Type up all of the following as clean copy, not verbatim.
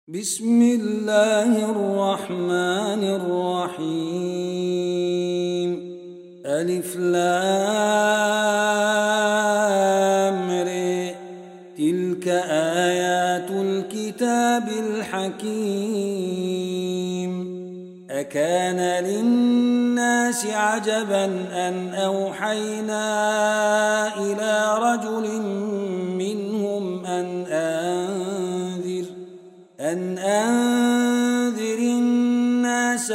بسم الله الرحمن الرحيم. ألف لام ر. تلك آيات الكتاب الحكيم. أكان للناس عجبا أن أوحينا إلى رجل منهم أن أنذر الناس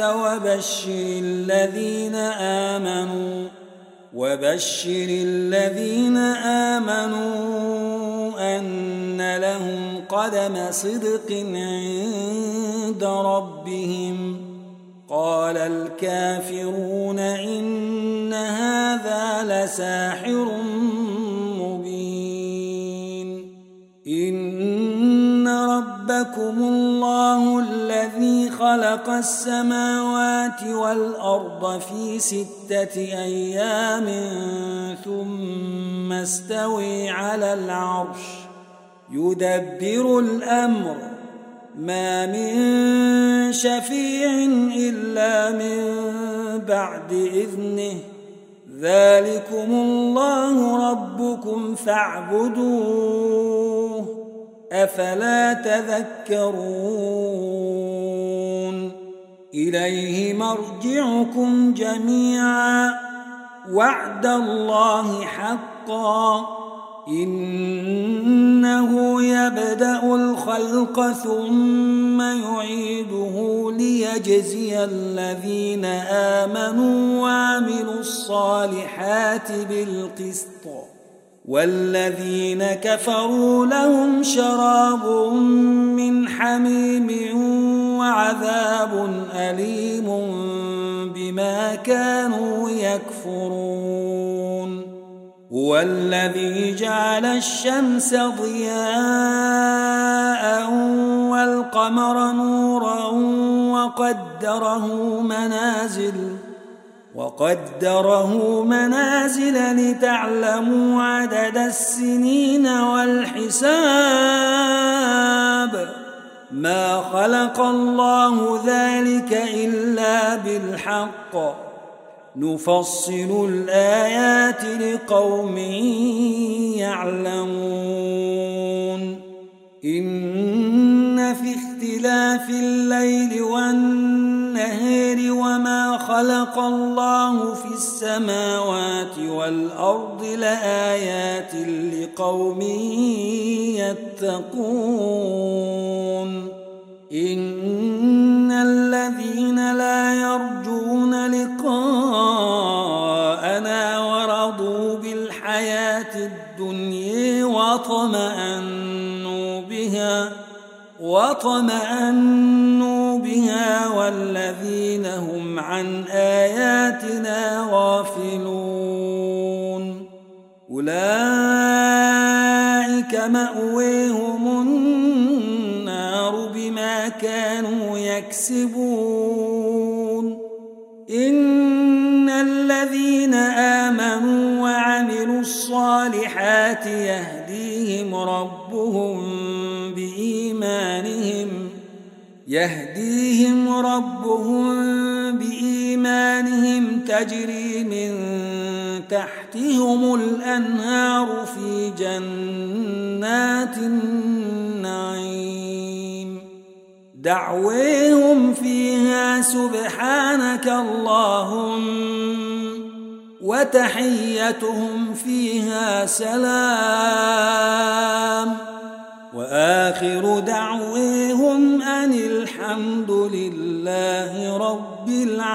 وبشر الذين آمنوا أن لهم قدم صدق عند ربهم. قال الكافرون إن هذا لساحر مبين. إن ربكم الله الذي خلق السماوات والأرض في 6 أيام ثم استوى على العرش يدبر الأمر ما من شفيع إلا من بعد إذنه. ذلكم الله ربكم فاعبدوه أفلا تذكرون. إليه مرجعكم جميعا وعد الله حقا إنه يبدأ الخلق ثم يعيده ليجزي الذين آمنوا وعملوا الصالحات بالقسط والذين كفروا لهم شراب من حميم وعذاب أليم بما كانوا يكفرون. هو الذي جعل الشمس ضياء والقمر نورا وقدره منازل لتعلموا عدد السنين والحساب. ما خلق الله ذلك إلا بالحق نفصل الآيات لقوم يعلمون. إن في اختلاف الليل والنهار وما خلق الله في السماوات والأرض لآيات لقوم يتقون. إن الذين لا يرجون لقاءنا ورضوا بالحياة الدنيا واطمأنوا بها والذين هم عن آياتنا غافلون أولئك مأويهم النار بما كانوا يكسبون. إن الذين آمنوا وعملوا الصالحات يهديهم ربهم بإيمانهم تجري من تحتهم الأنهار في جنات النعيم. دعويهم فيها سبحانك اللهم وتحيتهم فيها سلام وآخر دعويهم أن الحمد لله رب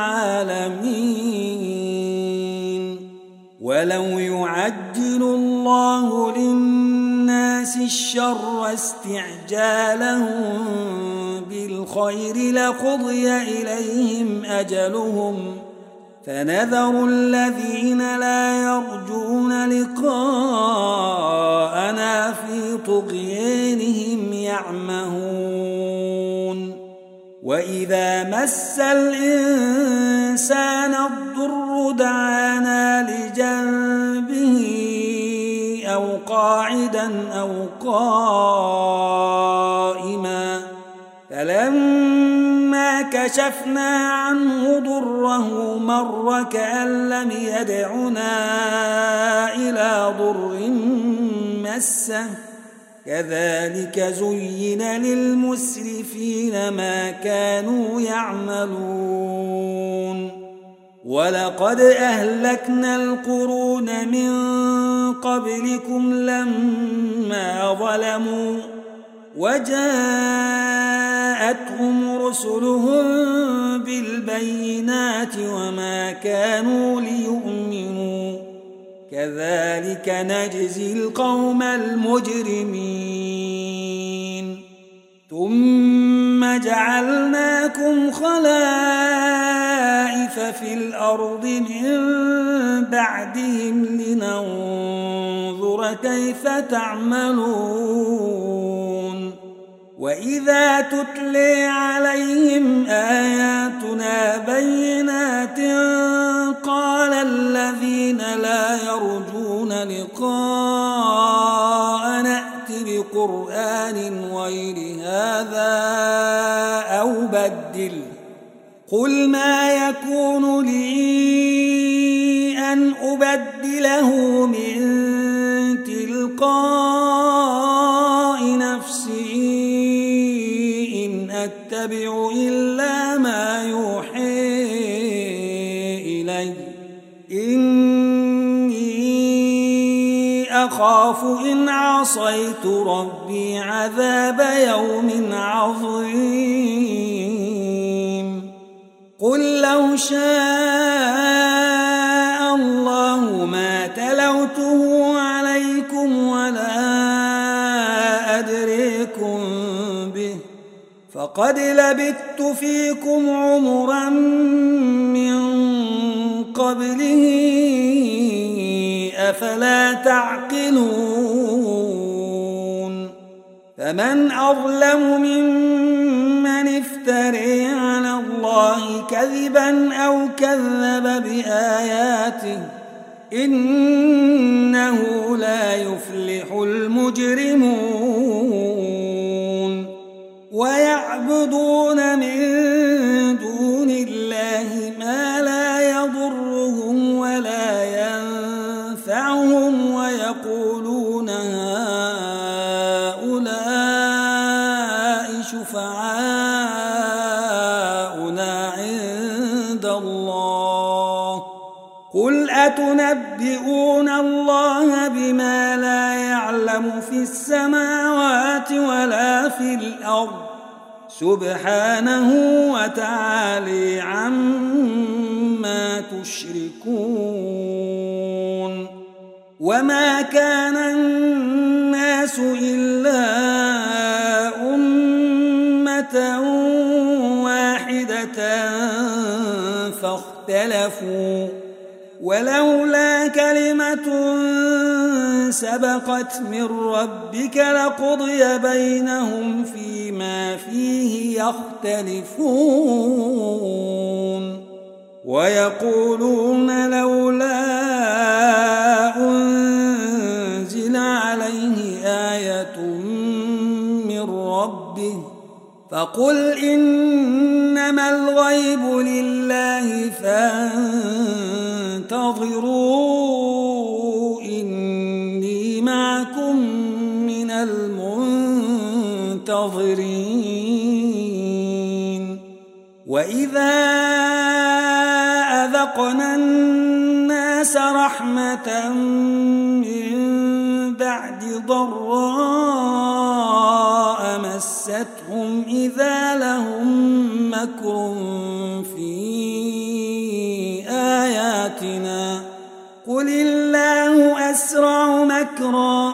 العالمين. ولو يعجل الله للناس الشر استعجالهم بالخير لقضي إليهم أجلهم فنذر الذين لا يرجون لقاءنا في طغيانهم يعمهون. وإذا مس الإنسان الضر دعانا لجنبه أو قاعدا أو قائما فلما كشفنا عنه ضره مر كأن لم يدعنا إلى ضر مسه كذلك زين للمسرفين ما كانوا يعملون ولقد أهلكنا القرون من قبلكم لما ظلموا وجاءتهم رسلهم بالبينات وما كانوا ليؤمنوا كذلك نجزي القوم المجرمين ثم جعلناكم خلائف في الأرض من بعدهم لننظر كيف تعملون وإذا تتلي عليهم آياتنا بينات قال الذين لا يرجون لقاء نأت بقرآن غير هذا أو بدل قل ما يكون لي أن أبدله من تلقاء نفسي إن أتبع إلا ما يوحي إلي إني أخاف إن عصيت ربي عذاب يوم عظيم قل لو شاء الله ما تلوته عليكم ولا أدريكم به فقد لبثت فيكم عمرا من قبله أفلا تعقلون فمن أظلم ممن افتري على الله كذبا أو كذب بآياته إنه لا يفلح المجرمون ويعبدون من دون الله ما لا يضرهم ولا ينفعهم ويقولون هؤلاء شفعاؤنا عند الله قل أتنبئون الله بما لا يعلم في السماوات ولا في الأرض سبحانه وتعالى عما تشركون وما كان الناس إلا أمة واحدة فاختلفوا ولولا كلمة سبقت من ربك لقضي بينهم فيما فيه يختلفون ويقولون لولا أنزل عليه آية من ربه فقل إنما الغيب لله فانتظروا إني معكم من المنتظرين وإذا أذقنا الناس رحمة من بعد ضراء مستهم إذا لهم مكر في آياتنا قل الله أسرع مكرا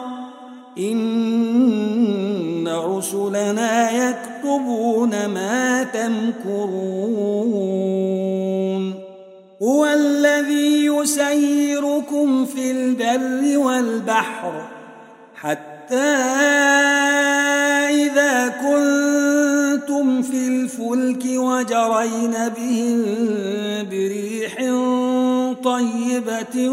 إن رسلنا يكتبون ما تمكرون هو الذي يسيركم في البر والبحر حتى إذا كنتم في الفلك وجرين بهم بريح طيبة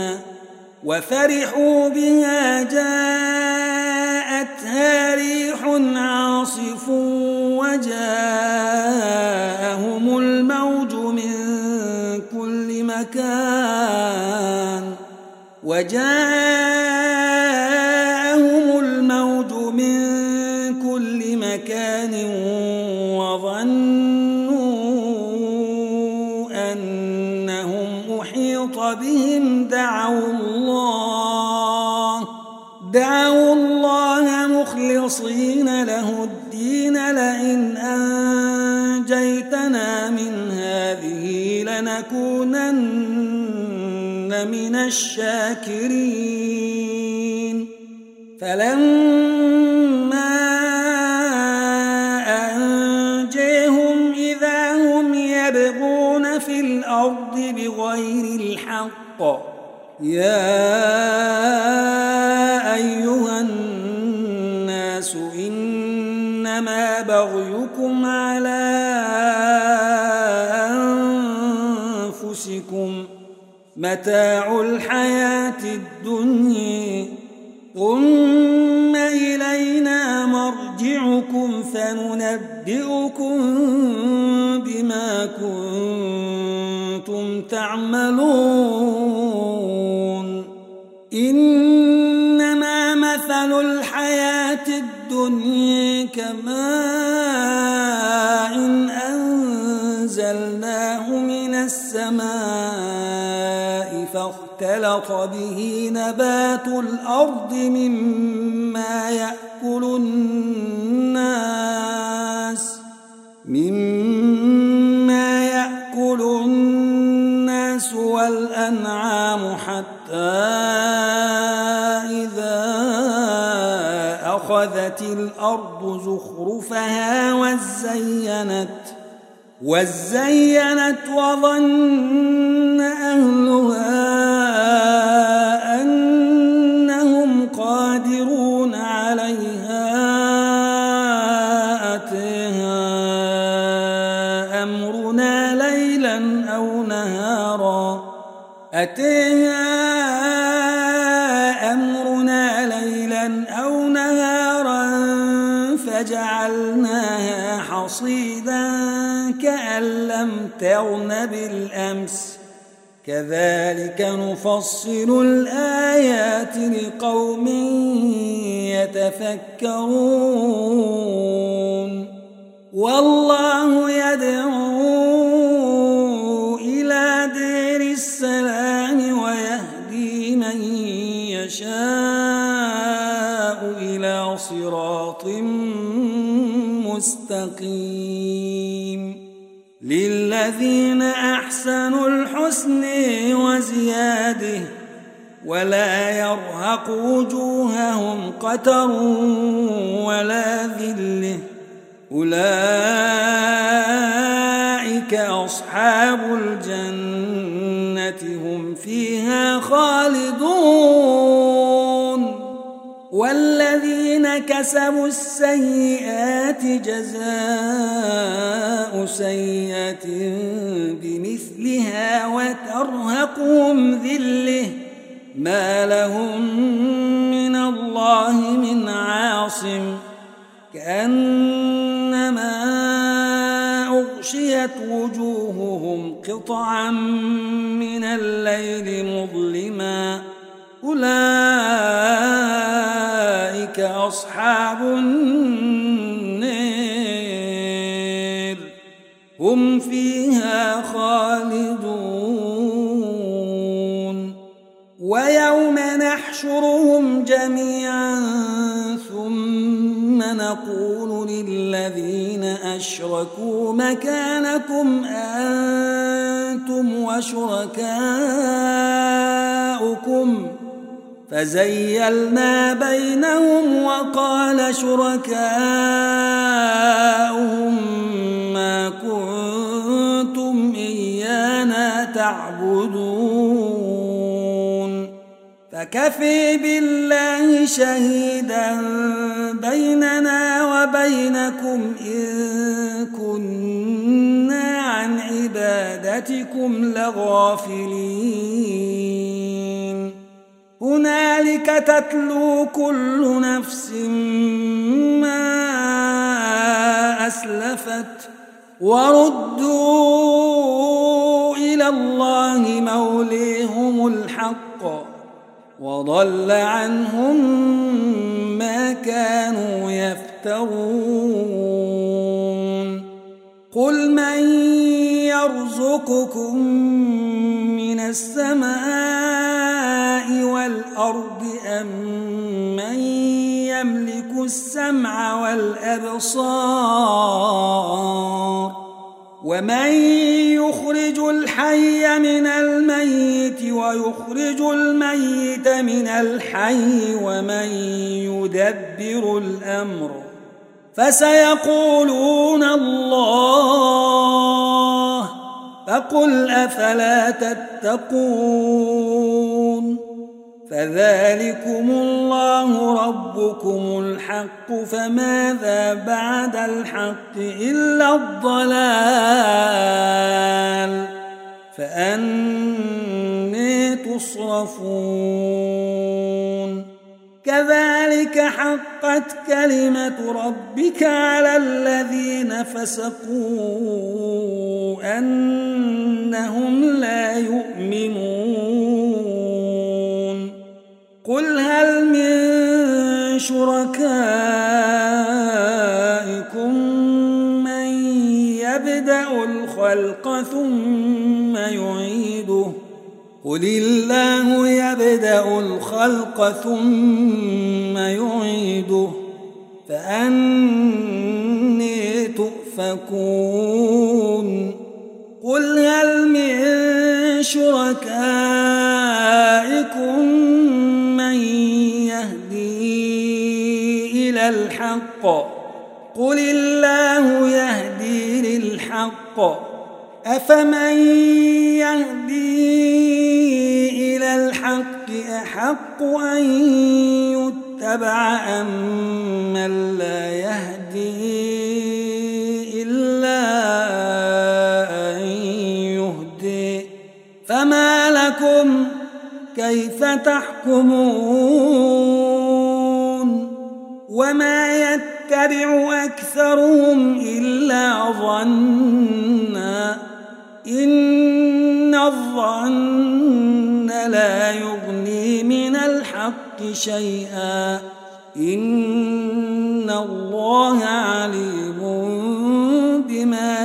وفرحوا بها جاءتها ريح عاصف وجاءهم الموج من كل مكان وظنوا أنهم أحيط بهم دعوا الله مخلصين له الدين لئن أنجيتنا من هذه لنكونن من الشاكرين فلما أنجيهم إذا هم يبغون في الأرض بغير الحق يا أيها الناس إنما بغيكم على أنفسكم متاع الحياة الدنيا ثم إلينا مرجعكم فننبئكم بما كنتم تعملون إنما مثل الحياة الدنيا كماء أنزلناه من السماء فاختلط به نبات الأرض مما يأكل الناس والأنعام حتى إذا أخذت الأرض زخرفها وزينت وظن أهلها أنهم قادرون عليها أتيها أمرنا ليلا أو نهارا فجعلناها حصيدا كأن لم تغن بالأمس كذلك نفصل الآيات لقوم يتفكرون والله يدعو إلى دار السلام ويهدي من يشاء إلى صراط مستقيم للذين أحسنوا الحسن وزيادة ولا يرهق وجوههم قتر ولا ذلة أولئك أصحاب الجنة هم فيها خالدون والذين كسبوا السيئات جزاء سيئة بمثلها وترهقهم ذلة ما لهم من الله من عاصم كأنما أغشيت وجوههم قطعا من الليل مظلما أولئك أصحاب النار هم فيها خالدون ويوم نحشرهم جميعا ثم نقول للذين أشركوا مكانكم أنتم وشركاؤكم فزيلنا بينهم وقال شركاؤهم ما كنتم إيانا تعبدون فكفي بالله شهيدا بيننا وبينكم إن كنا عن عبادتكم لغافلين هنالك تتلو كل نفس ما أسلفت وردوا إلى الله موليهم الحق وضل عنهم ما كانوا يفترون قل من يرزقكم من السماء والأرض أم من يملك السمع والأبصار ومن يخرج الحي من الميت ويخرج الميت من الحي ومن يدبر الأمر فسيقولون الله فقل أفلا تتقون فذلكم الله ربكم الحق فماذا بعد الحق إلا الضلال فأنى تصرفون كذلك حقت كلمة ربك على الذين فسقوا أنهم لا يؤمنون قل هل من شركائكم من يبدأ الخلق ثم يعيده قل الله يبدأ الخلق ثم يعيده فأنى تؤفكون قل هل من شركائكم من يهدي إلى الحق قل الله يهدي للحق أفمن يهدي إلى الحق أحق أن يتبع أم من لا يهدي إلا أن يهدي فما لكم كيف تحكمون وما يتبع أكثرهم إلا ظنا إن الظن لا يغني من الحق شيئا إن الله عليم بما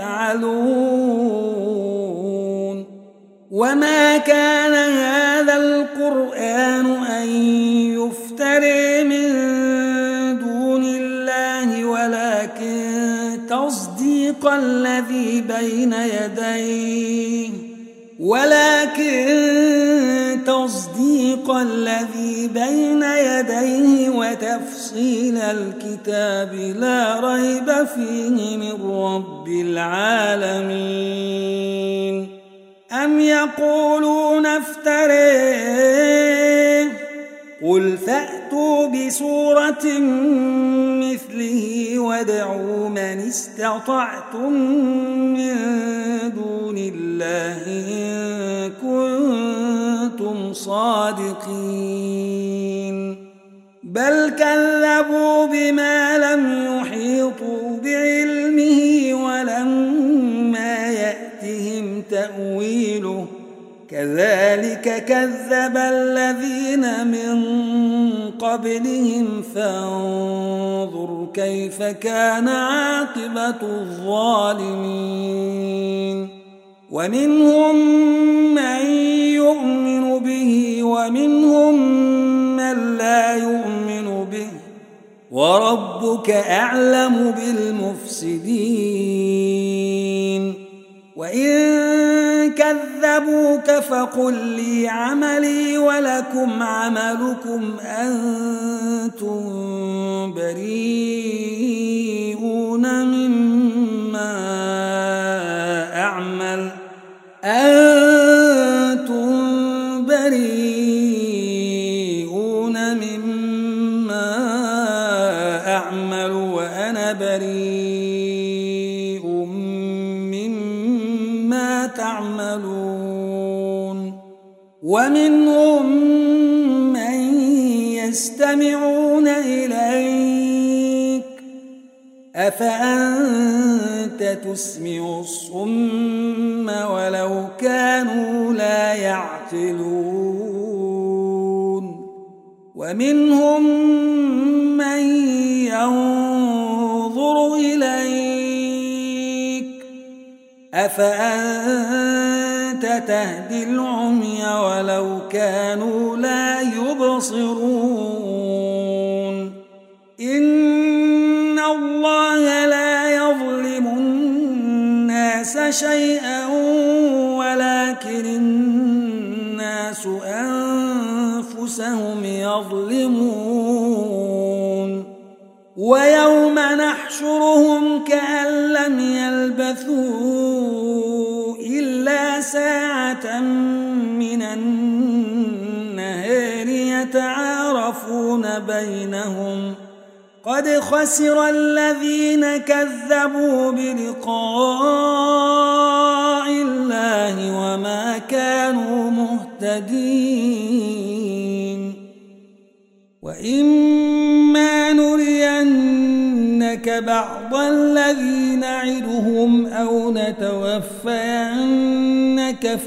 يفعلون وما كان هذا القرآن أن يفتري من دون الله ولكن تصديق الذي بين يديه وتفصيل الكتاب لا ريب فيه من رب العالمين أم يقولون افتريه قل فأتوا بسورة مثله وادعوا من استطعتم من دون الله إن كنتم صادقين بل كذبوا بما لم يحيطوا بعلمه ولما يأتهم تأويله كذلك كذب الذين من قبلهم فانظر كيف كان عاقبة الظالمين ومنهم من يؤمن به ومنهم من لا يؤمن به وربك أعلم بالمفسدين وإن كذبوك فقل لي عملي ولكم عملكم أنتم بريئون مما أعمل وأنا بريء مما تعملون ومنهم يستمعون إليك أفأنت تسمع الصم ولو كانوا لا يعقلون ومنهم من ينظر إليك أفأنت تهدي العمي ولو كانوا لا يبصرون إن الله لا يظلم الناس شيئا ولكن الناس أنفسهم يظلمون ويوم نحشرهم كأن لم يلبثوا إلا ساعة من النهار يتعارفون بينهم قد خسر الذين كذبوا بلقاء الله وما كانوا مهتدين وإما نرينك بعض الذي نعدهم أو نتوفينك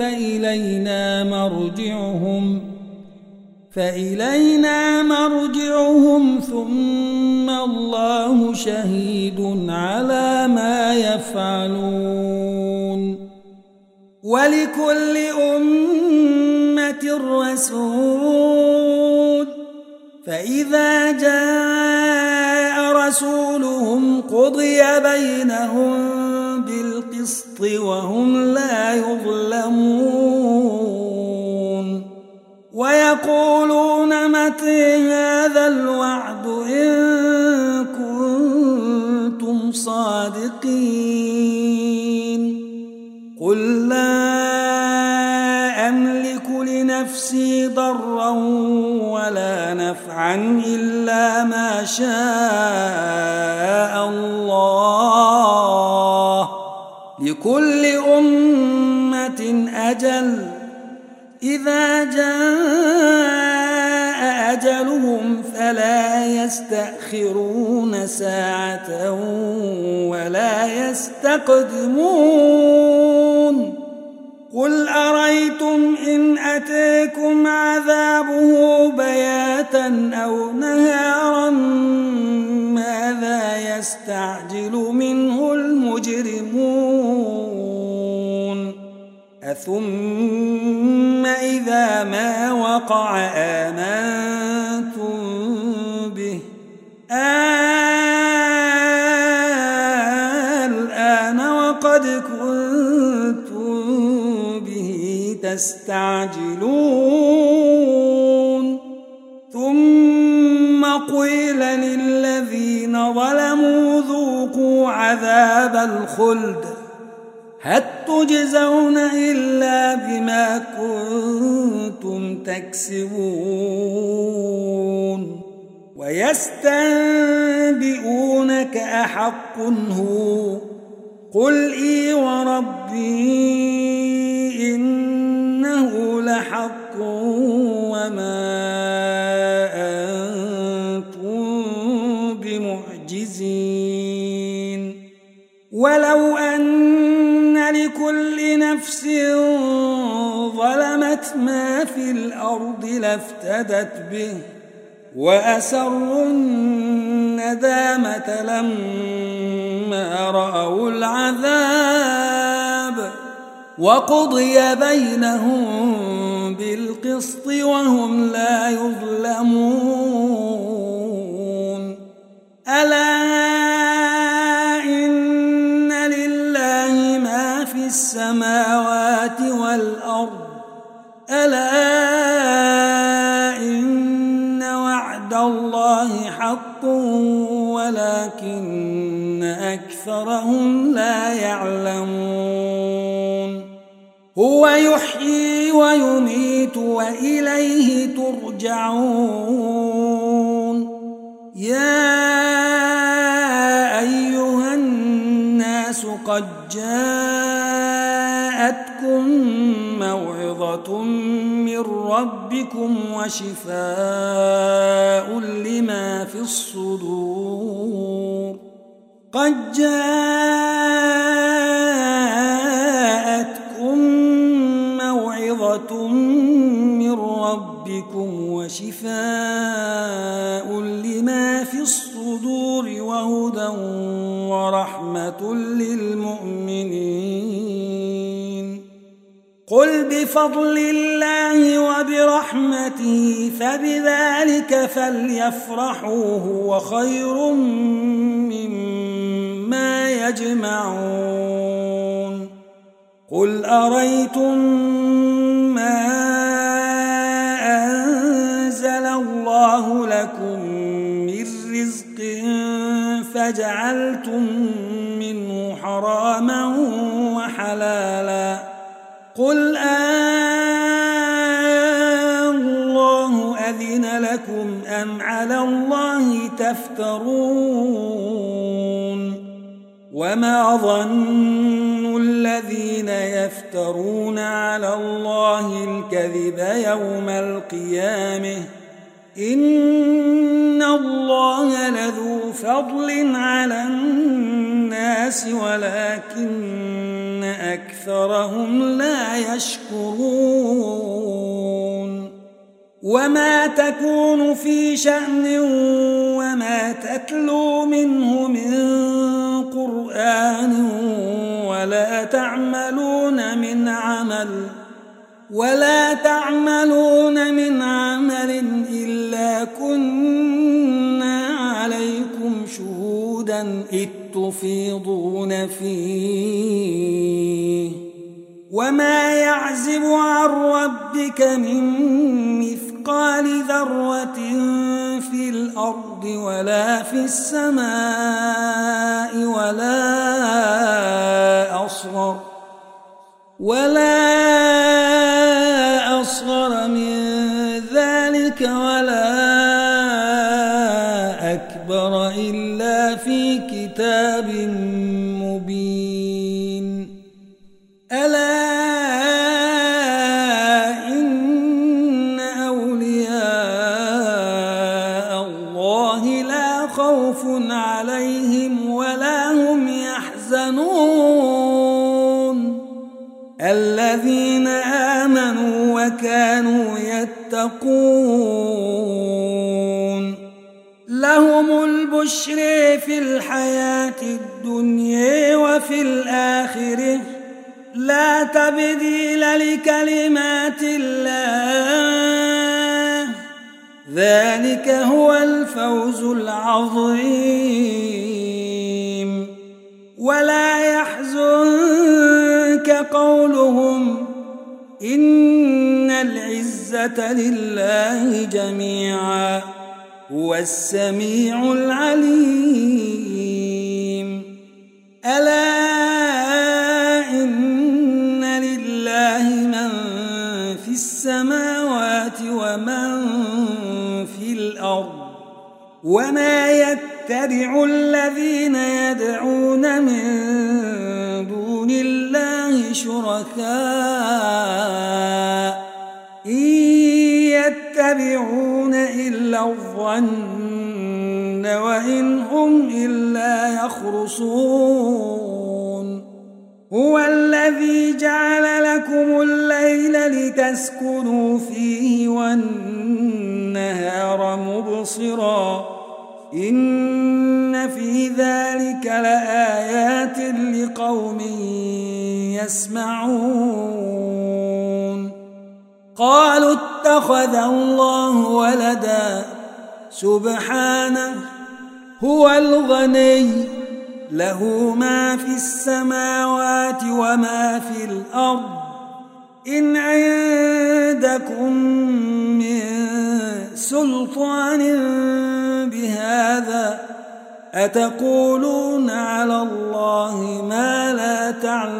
فإلينا مرجعهم ثم الله شهيد على ما يفعلون ولكل أمة رسول فإذا جاء رسولهم قضي بينهم بالقسط وهم لا يظلمون ويقولون متى هذا الوعد إن كنتم صادقين قل لا أملك لنفسي ضرا ولا نفعا إلا ما شاء الله لكل أمة أجل إذا جاء أجلهم فلا يستأخرون ساعة ولا يستقدمون قل أريتم إن أتاكم عذابه بياتا أو نهارا ماذا يستعجل منه المجرمون أثم إذا ما وقع آمنتم به الآن وقد كنتم به تستعجلون ثم قيل للذين ظلموا ذوقوا عذاب الخلد هل تجزون إلا بما كنتم تكسبون ويستنبئونك أحق هو قل إي وربي إنه لحق وما أنتم بمعجزين ولو أن لكل نفس ظلمت ما في الأرض لافتدت به وأسروا الندامة لما رأوا العذاب وقضي بينهم بالقسط وهم لا يظلمون ألا إن لله ما في السماوات والأرض ألا إن وعد الله حق ولكن أكثرهم لا يعلمون هو يحيي ويميت وإليه ترجعون يا أيها الناس قد جاءتكم موعظة من من ربكم وشفاء لما في الصدور قد جاءتكم موعظة من ربكم وشفاء لما في الصدور وهدى ورحمة للمؤمنين قل بفضل الله وبرحمته فبذلك فليفرحوا هو خير مما يجمعون قل أريتم ما أنزل الله لكم من رزق فجعلتم منه حراما وحلالا قل الله أذن لكم أم على الله تفترون وما ظن الذين يفترون على الله الكذب يوم القيامة إن الله لذو فضل على الناس ولكن أكثرهم لا يشكرون وما تكون في شأن وما تتلو منه من قرآن ولا تعملون من عمل إلا كنا عليكم شهودا إذ تفيضون فيه وما يعزب عن ربك من مثقال ذرة في الأرض ولا في السماء ولا أصغر من ذلك ولا أكبر إلا في كتاب مبين ألا إن أولياء الله لا خوف عليهم ولا هم يحزنون الذين آمنوا وكانوا يتقون لهم البشر في الحياة الدنيا وفي الآخرة لا تبديل لكلمات الله ذلك هو الفوز العظيم ولا يحزنك قولهم إن العزة لله جميعا هو السميع العليم ألا إن لله من في السماوات ومن في الأرض وما يتبع الذين يدعون من دون الله شركاء إن يتبعون إلا الظن وإن هم إلا يخرصون هو الذي جعل لكم الليل لتسكنوا فيه والنهار مبصرا إن في ذلك لآيات لقوم يسمعون قالوا اتخذ الله ولدا سبحانه هو الغني له ما في السماوات وما في الأرض إن عندكم من سلطان بهذا أتقولون على الله ما لا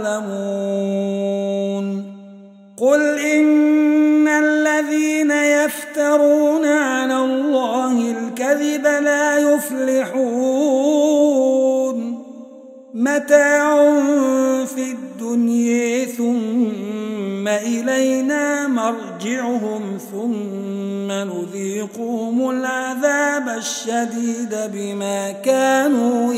تعلمون قل إن الذين يفترون على الله الكذب لا يفلحون متاع في الدنيا ثم إلينا مرجعون نرجعهم ثم نذيقهم العذاب الشديد بما كانوا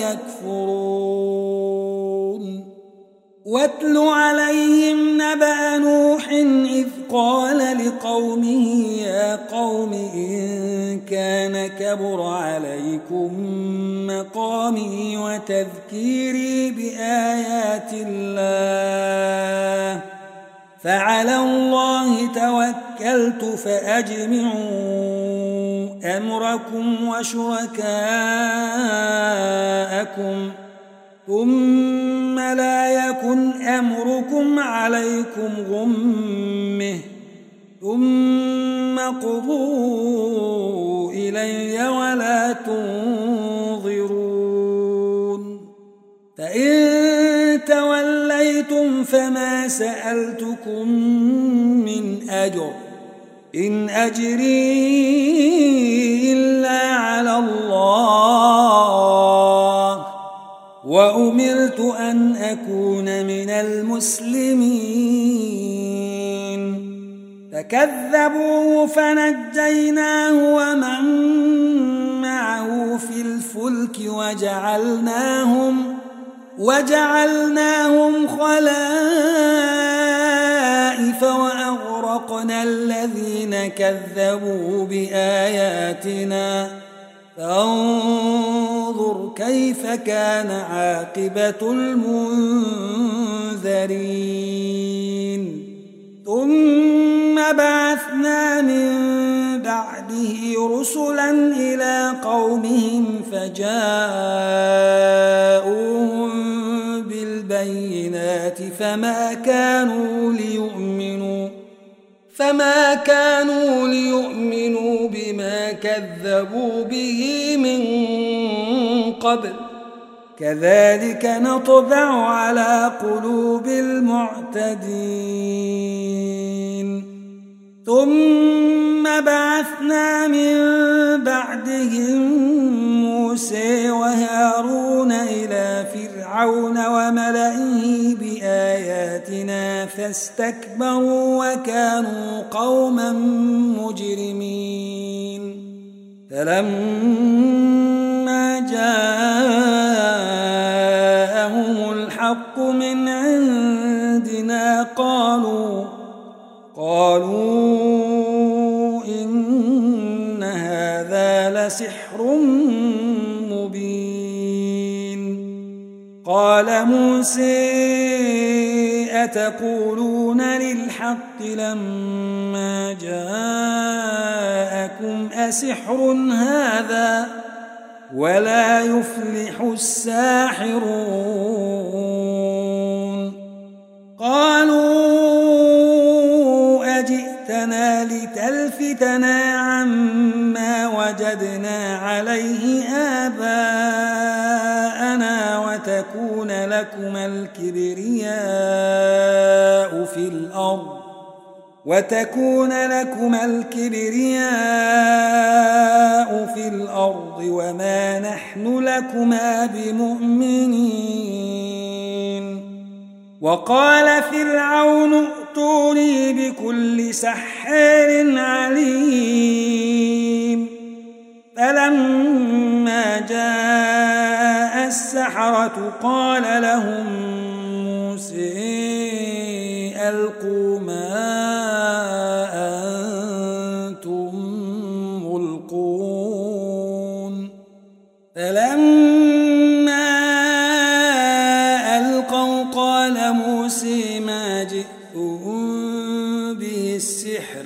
يكفرون واتل عليهم نبأ نوح إذ قال لقومه يا قوم إن كان كبر عليكم مقامي وتذكيري بآيات الله فعلى الله توكلت فأجمعوا أمركم وشركاءكم ثم لا يكن أمركم عليكم غمه ثم قضوا إلي ولا تنظرون فإن توليتم فما سألتكم من أجر إن أجري إلا على الله وأمرت أن أكون من المسلمين فكذبوه فنجيناه ومن معه في الفلك وجعلناهم خلائف وأغرقنا الذين كذبوا بآياتنا فانظر كيف كان عاقبة المنذرين ثم بعثنا من بعده رسلا إلى قومهم فجاءوهم بالبينات فما كانوا ليؤمنوا بما كذبوا به من قبل كذلك نطبع على قلوب المعتدين ثم بعثنا من بعدهم موسى وهارون إلى فرعون وملئه بآياتنا فاستكبروا وكانوا قوما مجرمين فلما جاءهم الحق من عندنا قالوا إن هذا لسحر مبين قال موسى أتقولون للحق لما جاءكم أسحر هذا ولا يفلح الساحرون قالوا أجئتنا لتلفتنا عما وجدنا عليه آباءنا وتكون لكما الكبرياء في الأرض وما نحن لكما بمؤمنين وقال فرعون ائتوني بكل سحار عليم فلما جاء السحرة قال لهم موسى ألقوا ما أنتم ملقون فلما ألقوا قال موسى ما جئتم به السحر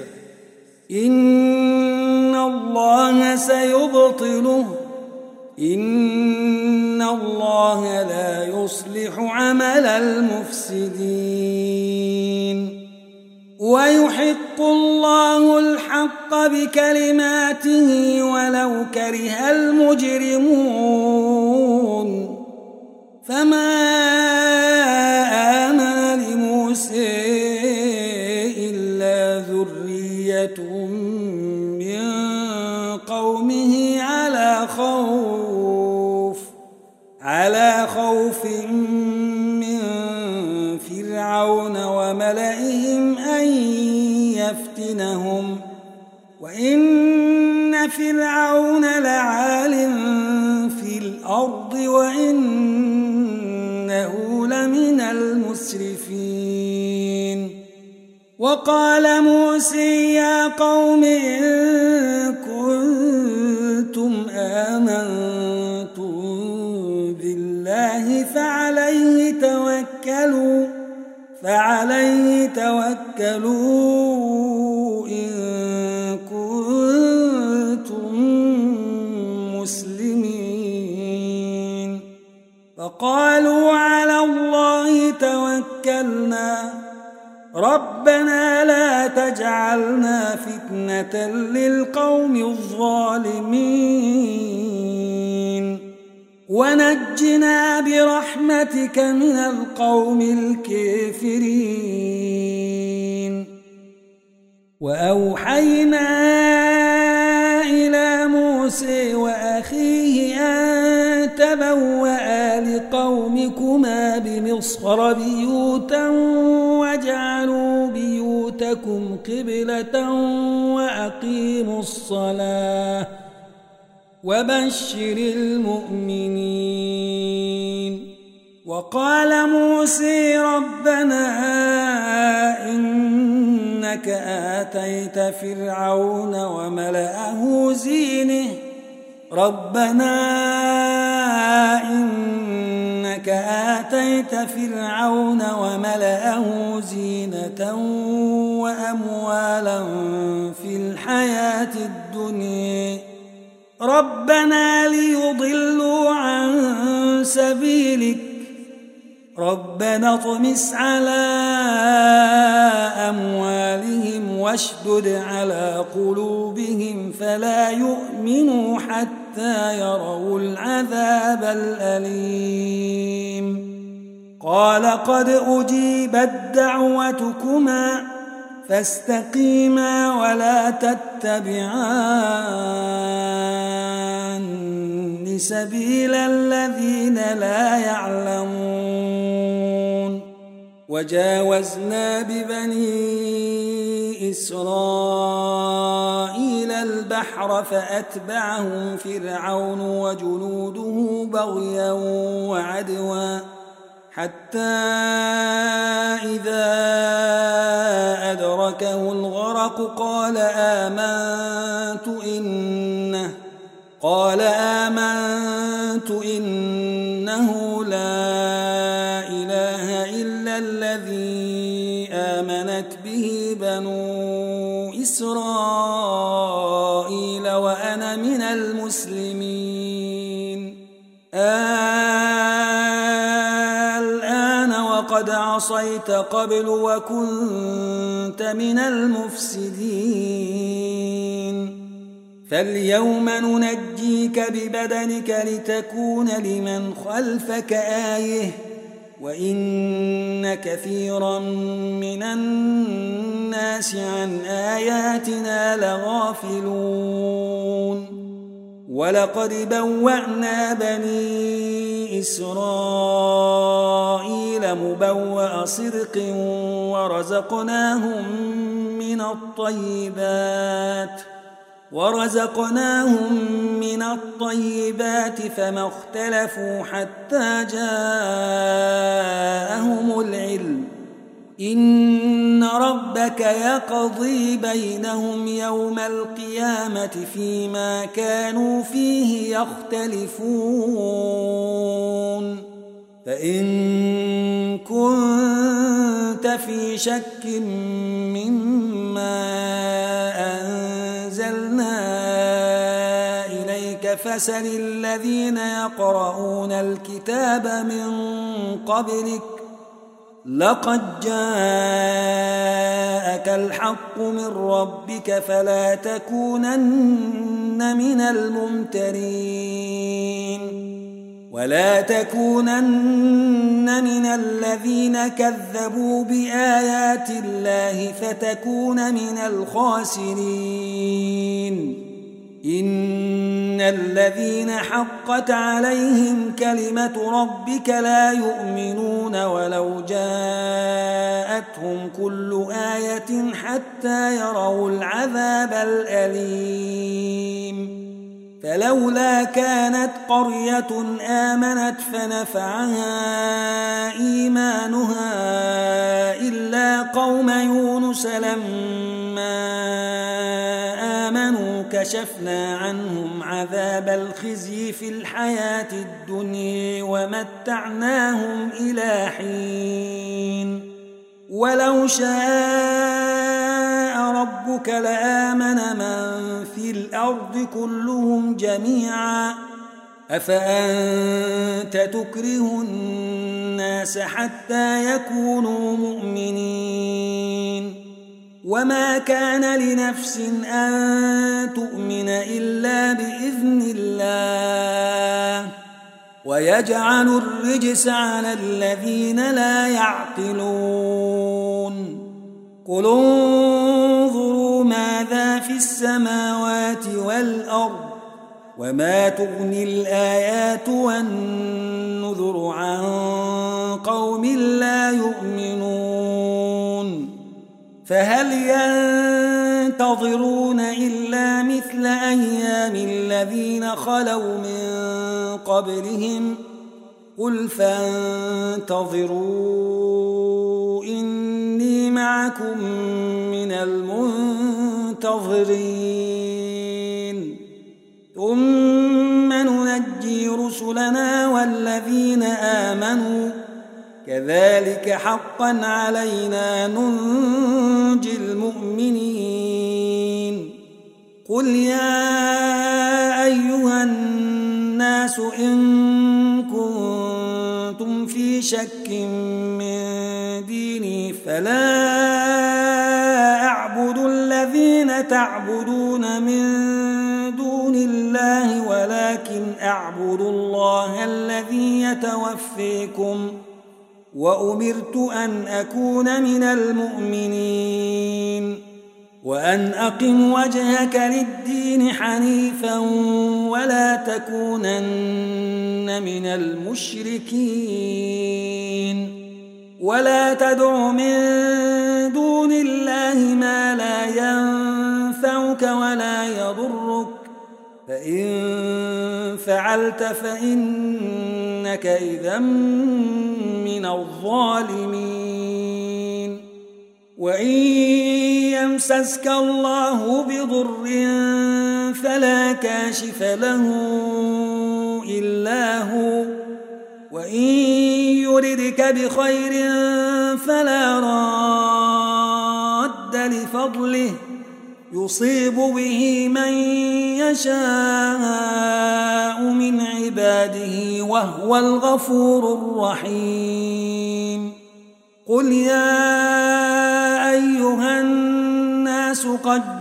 إن الله سيبطله إن الله لا يصلح عمل المفسدين ويحق الله الحق بكلماته ولو كره المجرمون فما آمن لموسى إلا ذرية من قومه على خوف من فرعون وملئهم أن ليفتنهم وإن فرعون لعال في الأرض وإنه لمن المسرفين وقال موسى يا قوم إن كنتم آمنتم بالله فعليه توكلوا إن كنتم مسلمين فقالوا على الله توكلنا ربنا لا تجعلنا فتنة للقوم الظالمين ونجنا برحمتك من القوم الكافرين وأوحينا إلى موسى وأخيه أن تبوأ لقومكما بمصر بيوتا واجعلوا بيوتكم قبلة وأقيموا الصلاة وبشر المؤمنين وقال موسى ربنا إنك آتيت فرعون وملأه زينة وأموالا في الحياة الدنيا ربنا ليضلوا عن سبيلك ربنا اطمس على أموالهم واشدد على قلوبهم فلا يؤمنوا حتى يروا العذاب الأليم قال قد أجيبت دعوتكما فاستقيما ولا تتبعان سبيل الذين لا يعلمون وجاوزنا ببني إسرائيل البحر فأتبعهم فرعون وجنوده بغيا وعدوا حتى إذا أدركه الغرق قال آمنت إنه لا إله إلا الذي آمنت به بنو إسرائيل وأنا من المسلمين الآن وقد عصيت قبل وكنت من المفسدين فاليوم ننجيك ببدنك لتكون لمن خلفك آية وإن كثيرا من الناس عن آياتنا لغافلون ولقد بوأنا بني إسرائيل مبوأ صدق ورزقناهم من الطيبات فما اختلفوا حتى جاءهم العلم إن ربك يقضي بينهم يوم القيامة فيما كانوا فيه يختلفون فإن كنت في شك مما أنزلنا إليك فسل الذين يقرؤون الكتاب من قبلك لقد جاءك الحق من ربك فلا تكونن من الممترين ولا تكونن من الذين كذبوا بآيات الله فتكون من الخاسرين إن الذين حقت عليهم كلمة ربك لا يؤمنون ولو جاءتهم كل آية حتى يروا العذاب الأليم فلولا كانت قرية آمنت فنفعها إيمانها إلا قوم يونس لما آمنوا كشفنا عنهم عذاب الخزي في الحياة الدنيا ومتعناهم إلى حين ولو شاء ربك لآمن من في الأرض كلهم جميعا أفأنت تكره الناس حتى يكونوا مؤمنين وما كان لنفس أن تؤمن إلا بإذن الله ويجعل الرجس على الذين لا يعقلون قل انظروا ماذا في السماوات والأرض وما تغني الآيات والنذر عن قوم لا يؤمنون فهل ينتظرون إلا مثل أيام الذين خلوا من قبلهم قل فانتظروا إني معكم من المنتظرين ثم ننجي رسلنا والذين آمنوا كذلك حقا علينا ننجي المؤمنين قل يا أيها الناس إن كنتم في شك من ديني فلا أعبد الذين تعبدون من دون الله ولكن أعبد الله الذي يتوفيكم وأمرت أن أكون من المؤمنين وأن أقم وجهك للدين حنيفا ولا تكونن من المشركين ولا تدع من دون الله ما لا ينفعك ولا يضرك فإن فعلت فإنك إذا من الظالمين وإن يمسسك الله بضر فلا كاشف له إلا هو وإن يردك بخير فلا راد لفضله يصيب به من يشاء من عباده وهو الغفور الرحيم قل يا أيها الناس قد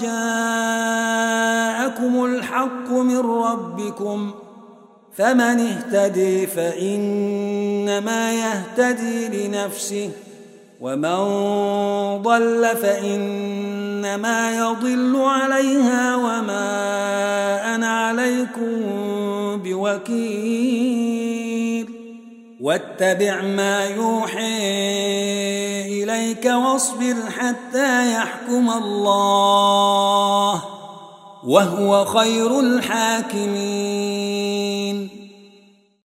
جاءكم الحق من ربكم فمن اهتدي فإنما يهتدي لنفسه ومن ضل فإنما يضل عليها وما أنا عليكم بوكيل واتبع ما يوحي إليك واصبر حتى يحكم الله وهو خير الحاكمين